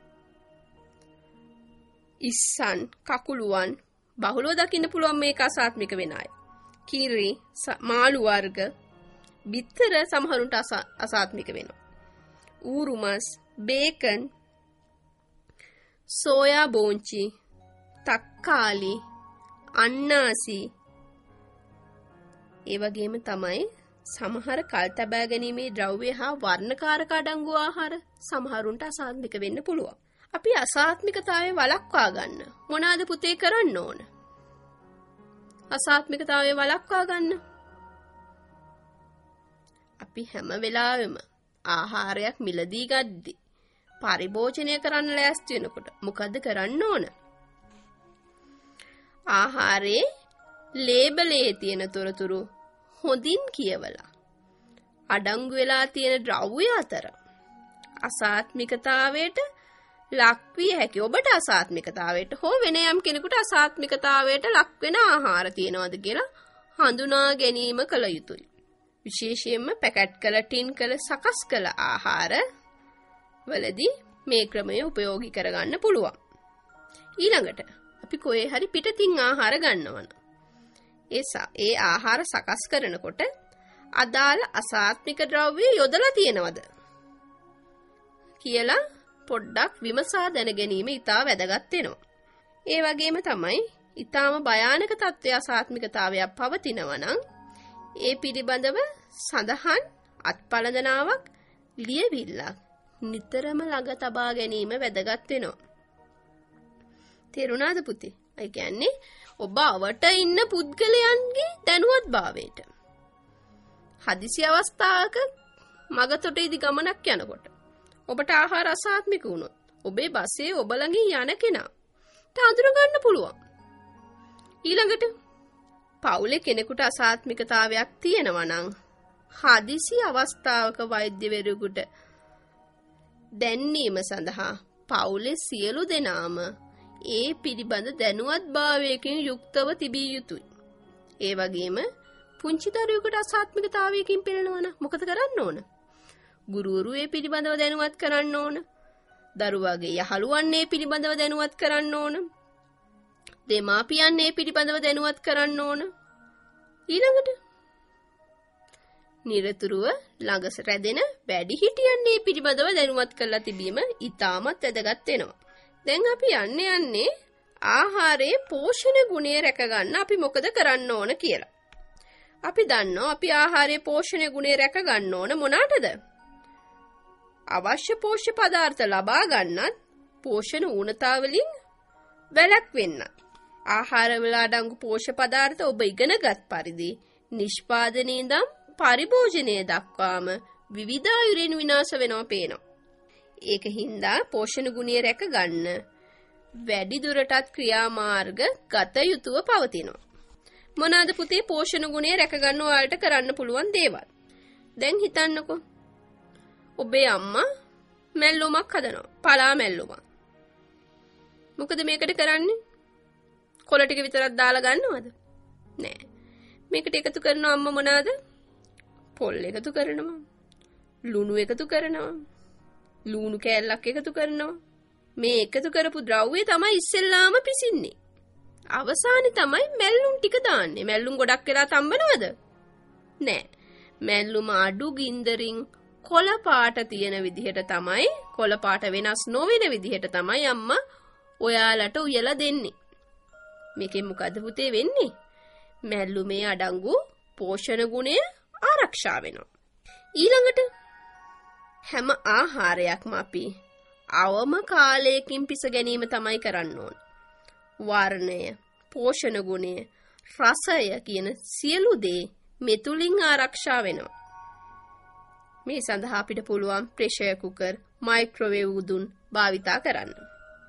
ඉස්සන්, කකුලුවන් බහුලව දකින්න පුළුවන් මේක අසාත්මික වෙන අය. කිරි, මාළු වර්ග, බිත්තර සමහරුන්ට අසාත්මික වෙනවා. ඌරු මස්, බේකන්, සෝයා බෝංචි, තක්කාලි, අන්නාසි ඒ වගේම තමයි සමහර කල් තබා ගැනීමේ ද්‍රව්‍ය හා වර්ණකාරක අඩංගු ආහාර සමහරුන්ට අසාත්මික වෙන්න පුළුවන්. අපි අසාත්මිකතාවය වළක්වා ගන්න මොනවාද පුතේ කරන්න ඕන? අසාත්මිකතාවය වළක්වා ගන්න අපි හැම වෙලාවෙම ආහාරයක් මිලදී ගද්දි පරිභෝජනය කරන්න ලෑස්ති වෙනකොට මොකද්ද කරන්න ඕන? ආහාරයේ ලේබලයේ තියෙන තොරතුරු හොඳින් කියවලා අඩංගු වෙලා තියෙන ද්‍රව්‍ය අතර අසාත්මිකතාවයට ලක්විය හැකි ඔබට අසාත්මිකතාවයට හෝ වෙන යම් කෙනෙකුට අසාත්මිකතාවයට ලක් වෙන ආහාර තියෙනවද කියලා හඳුනා ගැනීම කළ යුතුයි. විශේෂයෙන්ම පැකට් කළ ටින් කළ සකස් කළ ආහාර වලදී මේ ක්‍රමය උපයෝගී කරගන්න පුළුවන්. ඊළඟට අපි කොහේ හරි පිටතින් ආහාර ගන්නවනම් ඒසා ඒ ආහාර සකස් කරනකොට අදාළ අසාත්මික ද්‍රව්‍ය යොදලා තියෙනවද කියලා පොඩ්ඩක් විමසා දැන ගැනීම ඉතා වැදගත් වෙනවා. ඒ වගේම තමයි ඊටාම භයානක තත්ත්වයේ අසාත්මිකතාවයක් පවතිනවා නම් ඒ පිළිබඳව සඳහන් අත්පලදනාවක් ලියවිල්ලක් නිතරම ළඟ තබා ගැනීම වැදගත් වෙනවා. තේරුණාද පුතේ? ඒ කියන්නේ ඔබ අවට ඉන්න පුද්ගලයන්ගේ දැනුවත්භාවයට හදිසි අවස්ථාවක මගතොටේදී ගමනක් යනකොට ඔබට ආහාර අසාත්මික වුණොත් ඔබේ බසයේ ඔබ ළඟින් යන කෙනාට අඳුර ගන්න පුළුවන්. ඊළඟට පවුලේ කෙනෙකුට අසාත්මිකතාවයක් තියෙනවා නම් හදිසි අවස්ථාවක වෛද්‍යවරයෙකුට දැන්වීම සඳහා පවුලේ සියලු දෙනාම ඒ පිළිබඳ දැනුවත්භාවයකින් යුක්තව තිබිය යුතුයි. ඒ වගේම පුංචි දරුවෙකුට අසාත්මිකතාවයකින් පෙළෙනවා නම් මොකද කරන්න ඕන? ගුරුවරු ඒ පිළිබඳව දැනුවත් කරන්න ඕන. දරුවාගේ යහළුවන් ඒ පිළිබඳව දැනුවත් කරන්න ඕන. දෙමාපියන් ඒ පිළිබඳව දැනුවත් කරන්න ඕන. ඊළඟට නිරතුරුව ළඟ රැඳෙන වැඩිහිටියන් ඒ පිළිබඳව දැනුවත් කරලා තිබීම ඉතාමත් වැදගත් වෙනවා. දැන් අපි යන්නේ යන්නේ ආහාරයේ පෝෂණ ගුණය රැක ගන්න අපි මොකද කරන්න ඕන කියලා. අපි දන්නවා අපි ආහාරයේ පෝෂණ ගුණය රැක ගන්න ඕන මොනකටද? අවශ්‍ය පෝෂ්‍ය පදාර්ථ ලබා ගන්නත් පෝෂණ ඌනතා වලින් වැළැක්වෙන්න. ආහාර වල අඩංගු පෝෂ්‍ය පදාර්ථ ඔබ ඉගෙනගත් පරිදි නිෂ්පාදනයේ ඉඳන් පරිභෝජනය දක්වාම විවිධ ආයුරින් විනාශ වෙනවා පේනවා. ඒක හින්දා පෝෂණ ගුණය රැක ගන්න වැඩි දුරටත් ක්‍රියාමාර්ග ගත යුතුව පවතිනවා. මොනවාද පුතේ පෝෂණ ගුණය රැක ගන්න ඔයාලට කරන්න පුළුවන් දේවල්? දැන් හිතන්නකෝ. ඔබේ අම්මා මැල්ලුමක් හදනවා. පලා මැල්ලුමක්. මොකද මේකට කරන්නේ? කොළ ටික විතරක් දාලා ගන්නවද? නෑ. මේකට එකතු කරන අම්මා මොනවාද? පොල් එකතු කරනවා. ලුණු එකතු කරනවා. ලුණු කෑල්ලක් එකතු කරනවා. මේ එකතු කරපු ද්‍රව්‍ය තමයි ඉස්සෙල්ලාම පිසින්නේ. අවසානයේ තමයි මැල්ලුම් ටික දාන්නේ. මැල්ලුම් ගොඩක් වෙලා තම්බනවද? නෑ. මැල්ලුම අඩු ගින්දරින් කොළ පාට තියෙන විදිහට තමයි කොළ පාට වෙනස් නොවන විදිහට තමයි අම්මා ඔයාලට උයලා දෙන්නේ. මේකෙන් මොකද පුතේ වෙන්නේ? මැල්ලුමේ අඩංගු පෝෂණ ගුණය ආරක්ෂා වෙනවා. ඊළඟට හැම ආහාරයක්ම අපි අවම කාලයකින් පිස ගැනීම තමයි කරන්න ඕන. වර්ණය, පෝෂණ ගුණය, රසය කියන සියලු දේ මෙතුලින් ආරක්ෂා වෙනවා. මේ සඳහා අපිට පුළුවන් ප්‍රෙෂර් කුකර්, මයික්‍රෝවේව් උදුන් භාවිතා කරන්න.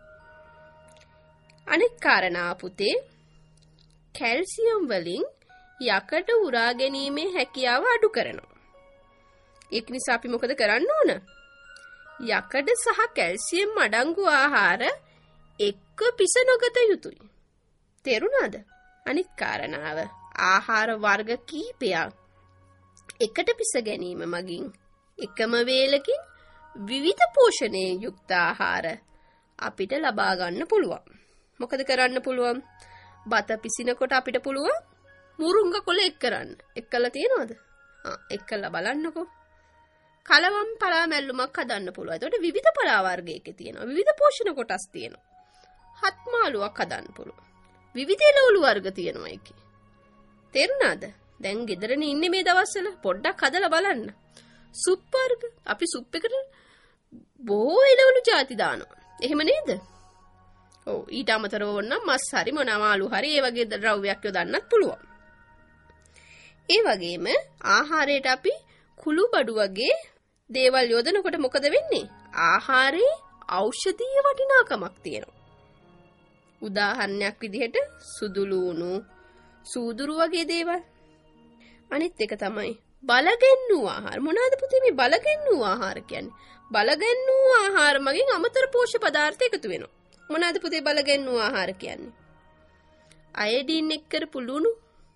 අනෙක් කාරණා පුතේ කැල්සියම් වලින් යකඩ උරා ගැනීමේ හැකියාව අඩු කරනවා. ඒක නිසා අපි මොකද කරන්න ඕන? යකඩ සහ කැල්සියම් අඩංගු ආහාර එක්ක පිස නොගත යුතුයි. තේරුණාද? අනිත් කාරණාව ආහාර වර්ග කීපයක් එකට පිස ගැනීම මගින් එකම වේලකින් විවිධ පෝෂණයෙන් යුක්ත ආහාර අපිට ලබා ගන්න පුළුවන්. මොකද කරන්න පුළුවන්? බත පිසිනකොට අපිට පුළුවන් මුරුංග කොළ එක් කරන්න. එක්කලා තියෙනවද? ආ එක්කලා බලන්නකෝ. කලවම් පලා මැල්ලුමක් හදන්න පුළුවන්. ඒකට විවිධ පලා වර්ගයක තියෙනවා. විවිධ පෝෂණ කොටස් තියෙනවා. හත් මාළුවක් හදන්න පුළුවන්. විවිධ එළවලු වර්ග තියෙනවා ඒකේ. තේරුණාද? දැන් ගෙදරනේ ඉන්නේ මේ දවස්වල. පොඩ්ඩක් හදලා බලන්න. සුප් වර්ග. අපි සුප් එකට බොහෝ එළවලු ಜಾති දානවා. එහෙම නේද? ඔව් ඊට අමතරව වොන්නම් මස් හරි මොනවාලු හරි ඒ වගේ ද්‍රව්‍යයක් යොදන්නත් පුළුවන්. ඒ වගේම ආහාරයට අපි කුළු බඩු වගේ දේවල් යොදනකොට මොකද වෙන්නේ? ආහාරයේ ඖෂධීය වටිනාකමක් තියෙනවා. උදාහරණයක් විදිහට සුදුලූණු, සූදුරු වගේ දේවල්. අනිත් එක තමයි බලගැන්වූ ආහාර. මොනවාද පුතේ මේ බලගැන්වූ ආහාර කියන්නේ? බලගැන්වූ ආහාර මගින් අමතර පෝෂ්‍ය පදාර්ථ එකතු වෙනවා. මොනවාද පුතේ බලගැන්වූ ආහාර කියන්නේ? අයඩින් එක් කරපු ලුණු,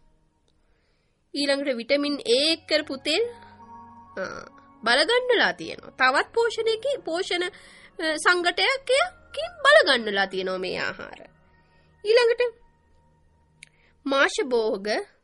ඊළඟට විටමින් A එක් කරපු තෙල් බලගන්නලා තියෙනවා. තවත් පෝෂණයකින් පෝෂණ සංඝටකයකින් බලගන්නලා තියෙනවා මේ ආහාර. ඊළඟට මාෂ භෝග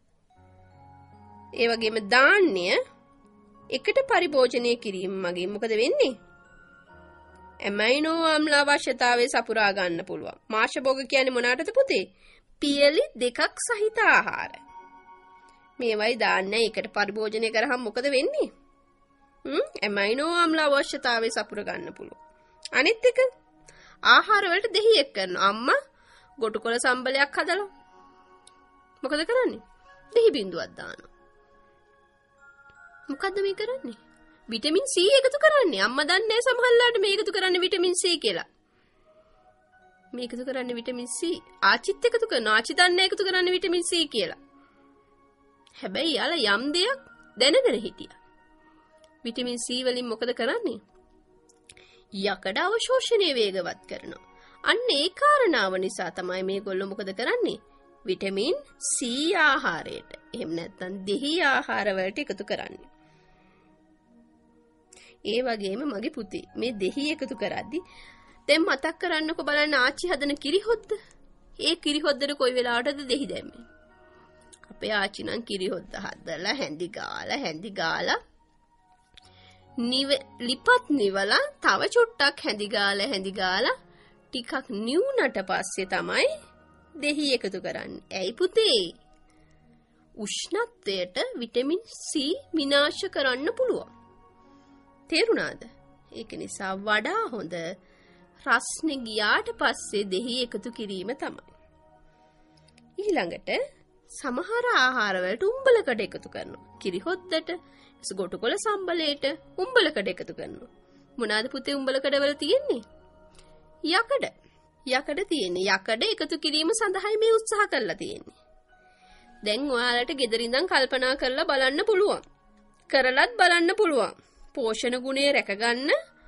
ඒ වගේම ධාන්‍ය එකට පරිභෝජනය කිරීම මගින් මොකද වෙන්නේ? ඇමයිනෝ අම්ල අවශ්‍යතාවය සපුරා ගන්න පුළුවන්. මාෂ භෝග කියන්නේ මොනකටද පුතේ? පියලි දෙකක් සහිත ආහාර. මේවයි ධාන්‍ය එකට පරිභෝජනය කරාම මොකද වෙන්නේ? හ්ම් ඇමයිනෝ අම්ල අවශ්‍යතාවය සපුර ගන්න පුළුවන්. අනිත් එක ආහාර වලට දෙහියක් කරනවා. අම්මා ගොටුකොළ සම්බලයක් හදලා මොකද කරන්නේ? දෙහි බිඳුවක් දානවා. මොකද්ද මේ කරන්නේ? විටමින් C එකතු කරන්නේ. අම්මා දන්නේ සමහරලාට මේ එකතු කරන්නේ විටමින් C කියලා. මේ එකතු කරන්නේ විටමින් C. ආචිත් එකතු කරනවා. ආචි දන්නේ එකතු කරන්නේ විටමින් C කියලා. හැබැයි යාලා යම් දෙයක් දැනගෙන හිටියා. විටමින් C වලින් මොකද කරන්නේ? යකඩ අවශෝෂණය වේගවත් කරනවා. අන්න ඒ කාරණාව නිසා තමයි මේගොල්ලෝ මොකද කරන්නේ? විටමින් C ආහාරයට එහෙම නැත්නම් දෙහි ආහාර වලට එකතු කරන්නේ. ඒ වගේම මගේ පුතේ මේ දෙහි එකතු කරද්දි දැන් මතක් කරන්නකෝ බලන්න ආච්චි හදන කිරි හොද්ද. ඒ කිරි හොද්දට කොයි වෙලාවටද දෙහි දැම්මේ? අපේ ආච්චි නම් කිරි හොද්ද හදලා හැඳි ගාලා හැඳි ගාලා නිව ලිපත් නිවලා තව චුට්ටක් හැඳි ගාලා හැඳි ගාලා ටිකක් නිවුනට පස්සේ තමයි දෙහි එකතු කරන්නේ. ඇයි පුතේ? උෂ්ණත්වයට විටමින් C විනාශ කරන්න පුළුවන්. තේරුණාද? ඒක නිසා වඩා හොඳ රස්නේ ගියාට පස්සේ දෙහි එකතු කිරීම තමයි. ඊළඟට සමහර ආහාර වලට උම්බලකඩ එකතු කරනවා. කිරි හොද්දට, ගොටුකොළ සම්බලයට උම්බලකඩ එකතු කරනවා. මොනවාද පුතේ උම්බලකඩ වල තියෙන්නේ? යකඩ. යකඩ තියෙන්නේ. යකඩ එකතු කිරීම සඳහායි මේ උත්සාහ කරලා තියෙන්නේ. දැන් ඔයාලට ගෙදර ඉඳන් කල්පනා කරලා බලන්න පුළුවන්. කරලත් බලන්න පුළුවන්. පෝෂණ ගුණය රැකගන්න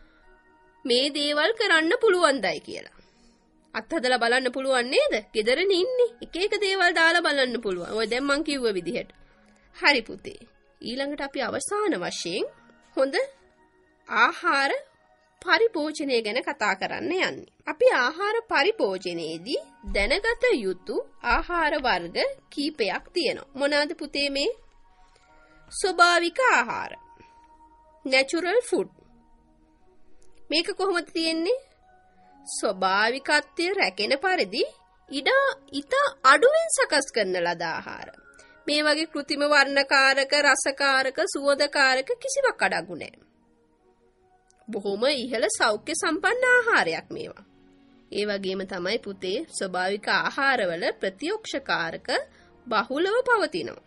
මේ දේවල් කරන්න පුළුවන්දයි කියලා. අත්හදලා බලන්න පුළුවන් නේද? ගෙදරනේ ඉන්නේ. එක එක දේවල් දාලා බලන්න පුළුවන්. ඔය දැන් මං කිව්ව විදිහට. හරි පුතේ. ඊළඟට අපි අවසාන වශයෙන් හොඳ ආහාර පරිභෝජනය ගැන කතා කරන්න යන්නේ. අපි ආහාර පරිභෝජනයේදී දැනගත යුතු ආහාර වර්ග කීපයක් තියෙනවා. මොනවාද පුතේ මේ? ස්වභාවික ආහාර. natural food. මේක කොහොමද තියෙන්නේ? ස්වභාවිකත්වය රැකෙන පරිදි ඉඩ ඉත අඩුවෙන් සකස් කරන ලද ආහාර. මේ වගේ કૃතිම වර්ණකාරක, රසකාරක, සුවඳකාරක කිසිවක් අඩංගු නැහැ. බොහොම ඉහළ සෞඛ්‍ය සම්පන්න ආහාරයක් මේවා. ඒ වගේම තමයි පුතේ ස්වභාවික ආහාරවල ප්‍රතිෝක්ෂකාරක බහුලව පවතිනවා.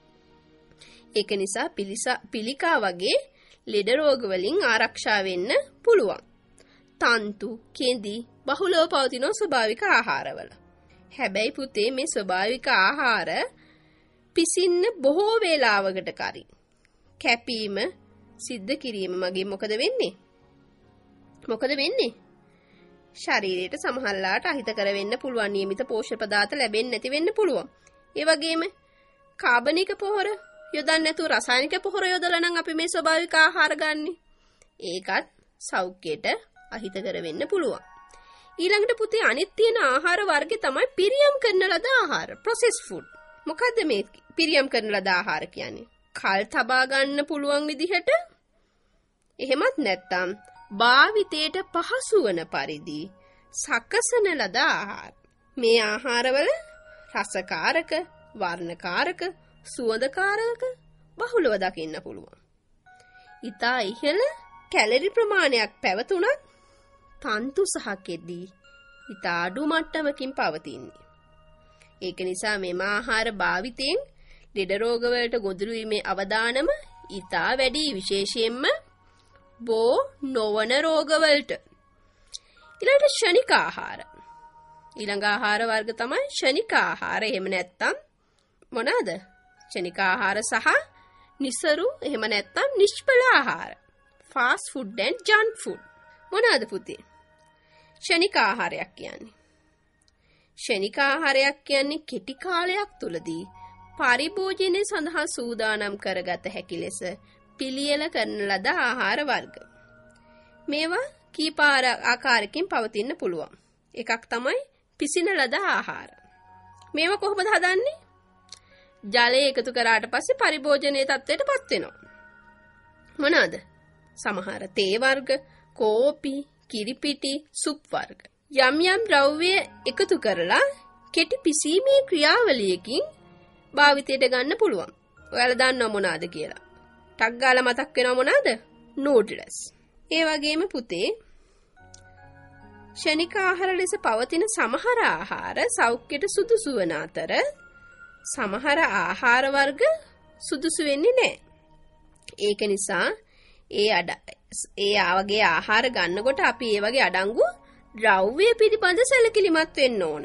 ඒක නිසා පිළිකා වගේ ලෙඩ රෝග වලින් ආරක්ෂා වෙන්න පුළුවන්. තන්තු, කෙඳි බහුලව පවතින ස්වභාවික ආහාරවල. හැබැයි පුතේ මේ ස්වභාවික ආහාර පිසින්න බොහෝ වේලාවකට කරින් කැපීම සිද්ධ කිරීම මගින් මොකද වෙන්නේ? මොකද වෙන්නේ? ශරීරයට සමහරලාට අහිතකර වෙන්න පුළුවන් නියමිත පෝෂක පදාර්ථ ලැබෙන්නේ නැති වෙන්න පුළුවන්. ඒ වගේම කාබනික පොහොර යොදන්නේ නැතුව රසායනික පොහොර යොදලා නම් අපි මේ ස්වභාවික ආහාර ගන්නෙ. ඒකත් සෞඛ්‍යයට අහිතකර වෙන්න පුළුවන්. ඊළඟට පුතේ අනිත් තියෙන ආහාර වර්ගය තමයි පිරියම් කරන ලද ආහාර, processed food. මොකද්ද මේ පිරියම් කරන ලද ආහාර කියන්නේ? කල් තබා ගන්න පුළුවන් විදිහට එහෙමත් නැත්නම් භාවිතයට පහසු වන පරිදි සකසන ලද ආහාර. මේ ආහාරවල රසකාරක, වර්ණකාරක, සුවඳකාරක බහුලව දකින්න පුළුවන්. ඊතා ඉහළ කැලරි ප්‍රමාණයක් පැවතුනත් තන්තු සහ කෙඩි ඊතා අඩු මට්ටමකින් පවතින්නේ. ඒක නිසා මෙම ආහාර භාවිතයෙන් ලෙඩ රෝග වලට ගොදුරු වීමේ අවදානම ඊතා වැඩි, විශේෂයෙන්ම බෝ නොවන රෝග වලට. ඊළඟට ක්ෂණික ආහාර. ඊළඟ ආහාර වර්ග තමයි ක්ෂණික ආහාර. එහෙම නැත්නම් මොනවාද? ක්ෂණික ආහාර සහ නිසරු, එහෙම නැත්නම් නිෂ්ඵල ආහාර. fast food and junk food. මොනවාද පුතේ? ක්ෂණික ආහාරයක් කියන්නේ. ක්ෂණික ආහාරයක් කියන්නේ කෙටි කාලයක් තුලදී පරිභෝජනය සඳහා සූදානම් කරගත හැකි ලෙස පිළියෙල කරන ලද ආහාර වර්ග. මේවා කීප ආකාරයකින් පවතින්න පුළුවන්. එකක් තමයි පිසින ලද ආහාර. මේවා කොහොමද හදන්නේ? ජලය එකතු කරාට පස්සේ පරිභෝජනයේ තත්ත්වයටපත් වෙනවා. මොනවාද? සමහර තේ වර්ග, කෝපි, කිරිපිටි, සුප් වර්ග. යම් යම් ද්‍රව්‍ය එකතු කරලා කෙටි පිසීමේ ක්‍රියාවලියකින් භාවිතයට ගන්න පුළුවන්. ඔයාලා දන්නව මොනවාද කියලා? ටක් ගාලා මතක් වෙනව මොනවාද? නූඩ්ලස්. ඒ වගේම පුතේ ක්ෂණික ආහාර ලෙස පවතින සමහර ආහාර සෞඛ්‍යයට සුදුසු වන අතර සමහර ආහාර වර්ග සුදුසු වෙන්නේ නැහැ. ඒක නිසා ඒ අඩ ඒ ආවගේ ආහාර ගන්නකොට අපි ඒ වගේ අඩංගු ද්‍රව්‍ය පිළිබඳ සැලකිලිමත් වෙන්න ඕන.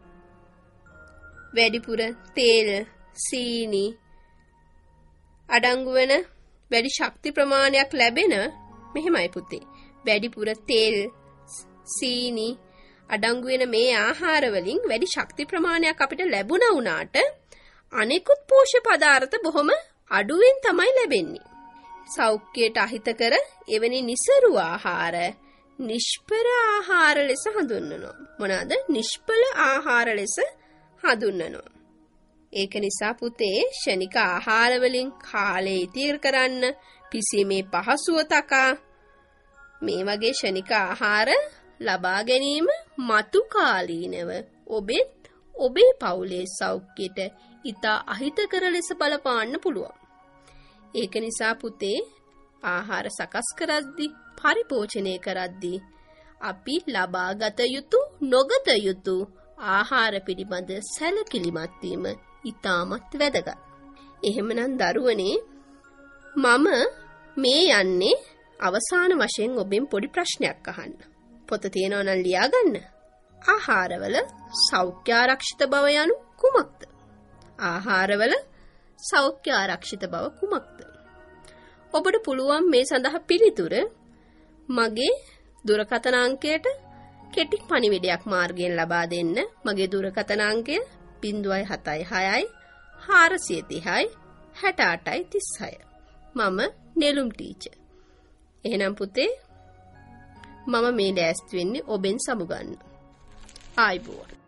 වැඩිපුර තේල්, සීනි අඩංගු වෙන වැඩි ශක්ති ප්‍රමාණයක් ලැබෙන මෙහෙමයි පුතේ. වැඩිපුර තෙල්, සීනි අඩංගු වෙන මේ ආහාර වලින් වැඩි ශක්ති ප්‍රමාණයක් අපිට ලැබුණා වුණාට අනෙකුත් පෝෂක පදාර්ථ බොහොම අඩුවෙන් තමයි ලැබෙන්නේ. සෞඛ්‍යයට අහිතකර එවැනි නිසරු ආහාර නිෂ්පල ආහාර ලෙස හඳුන්වනවා. මොනවාද? නිෂ්පල ආහාර ලෙස හඳුන්වනවා. ඒක නිසා පුතේ ක්ෂණික ආහාර වලින් කාලය ඉතිරි කරන්න, පිසීමේ පහසුව තකා මේ වගේ ක්ෂණික ආහාර ලබා ගැනීම මතු කාලීනව ඔබෙත් ඔබේ පවුලේ සෞඛ්‍යයට ඉතා අහිතකර ලෙස බලපාන්න පුළුවන්. ඒක නිසා පුතේ ආහාර සකස් කරද්දී, පරිපෝෂණය කරද්දී අපි ලබාගත යුතු, නොගත යුතු ආහාර පිළිබඳ සැලකිලිමත් වීම ඉතාමත් වැදගත්. එහෙමනම් දරුවනේ, මම මේ යන්නේ අවසාන වශයෙන් ඔබෙන් පොඩි ප්‍රශ්නයක් අහන්න. පොත තියෙනවා නම් ලියා ගන්න. ආහාරවල සෞඛ්‍ය ආරක්ෂිත බව යනු කුමක්ද? ආහාරවල සෞඛ්‍ය ආරක්ෂිත බව කුමක්ද? ඔබට පුළුවන් මේ සඳහා පිළිතුර මගේ දුරකථන අංකයට කෙටි පණිවිඩයක් මාර්ගයෙන් ලබා දෙන්න. මගේ දුරකථන අංකය ज़ीरो सात छह चार तीन ज़ीरो छह आठ तीस छह. මම නෙළුම් ටීචර්. එහෙනම් පුතේ, මම මේ ලෑස්ති වෙන්නේ ඔබෙන් සමුගන්න. ආයිබෝන්.